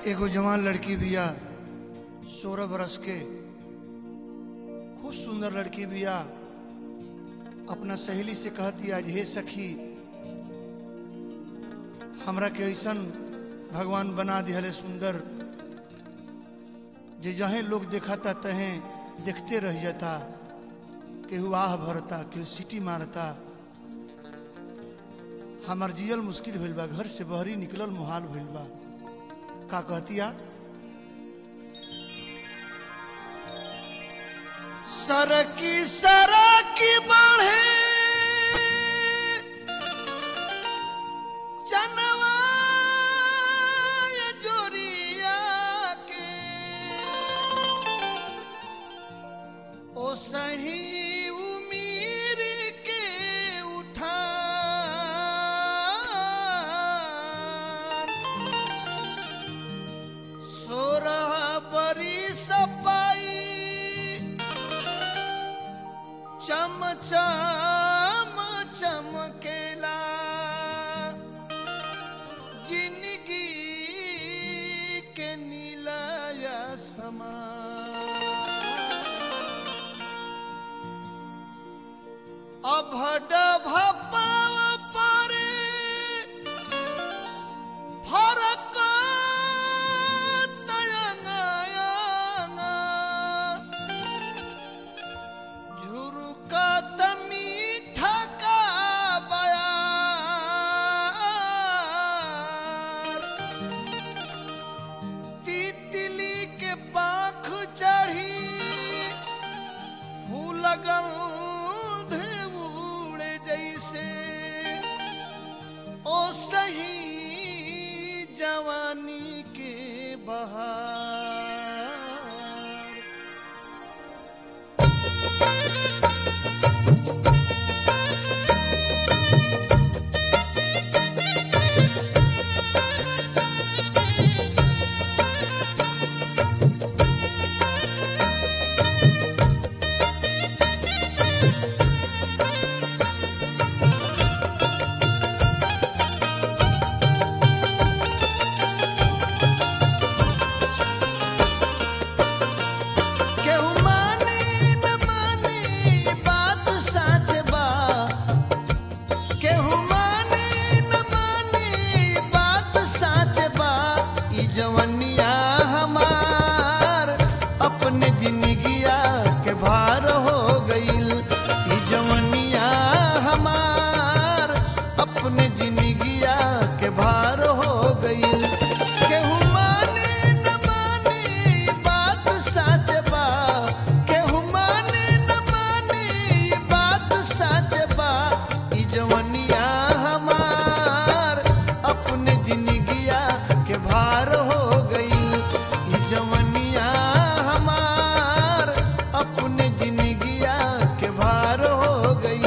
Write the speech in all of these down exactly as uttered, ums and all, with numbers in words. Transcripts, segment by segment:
एगो जवान लड़की बिया सोलह बरस के, खूब सुंदर लड़की बिया। अपना सहेली से कहती आज हे सखी हमरा के ऐसन भगवान बना दिहले सुंदर जे जहें लोग देखता तहें देखते रह जाता, केहू आह भरता, केहू सीटी मारता। हमार जियल मुश्किल भइल बा, घर से बहरी निकलल मुहाल भइल बा। का कहतिया? सरकी सरकी बढ़े चनवा जोरिया के ओ सही उमीर के उठा सोरह बरी सपाई चम चम चमकेला जिंदगी के नीलाया समा। अभड भपाव परे फरक तयंगा झुरुका मीठा का बयार तितली के पाख चढ़ी फूल गंध उड़े जैसे ओ सही जवानी के बहार। अपने जिंदगिया के भार हो गई। केहू माने न माने बात सच बा, केहू माने न माने बात सच बा। ई जवनिया हमार अपने जिंदगिया के भार हो गई। ई जवनिया हमार अपने जिंदगिया के भार हो गई।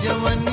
जवनिया